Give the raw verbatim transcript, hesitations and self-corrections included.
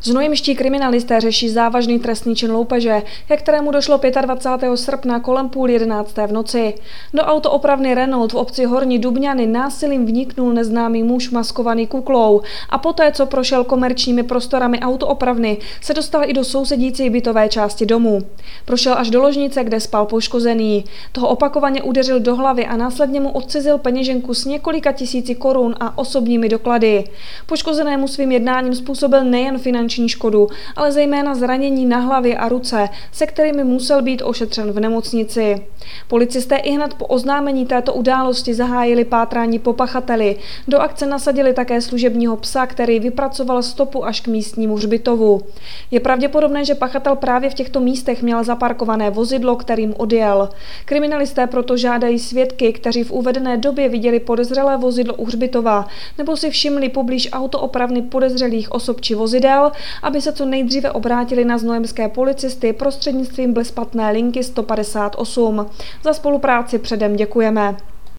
Znojemští kriminalisté řeší závažný trestný čin loupeže, ke kterému došlo dvacátého pátého srpna kolem půl jedenácté v noci. Do autoopravny Renault v obci Horní Dubňany násilím vniknul neznámý muž maskovaný kuklou a poté, co prošel komerčními prostorami autoopravny, se dostal i do sousedící bytové části domu. Prošel až do ložnice, kde spal poškozený. Toho opakovaně udeřil do hlavy a následně mu odcizil peněženku s několika tisíci korun a osobními doklady. Poškozenému svým jednáním způsobil nejen finanční škodu, ale zejména zranění na hlavě a ruce, se kterými musel být ošetřen v nemocnici. Policisté ihned po oznámení této události zahájili pátrání po pachateli. Do akce nasadili také služebního psa, který vypracoval stopu až k místnímu hřbitovu. Je pravděpodobné, že pachatel právě v těchto místech měl zaparkované vozidlo, kterým odjel. Kriminalisté proto žádají svědky, kteří v uvedené době viděli podezřelé vozidlo u hřbitova nebo si všimli poblíž autoopravny podezřelých osob či vozidel, aby se co nejdříve obrátili na znojemské policisty prostřednictvím bezplatné linky sto padesát osm. Za spolupráci předem děkujeme.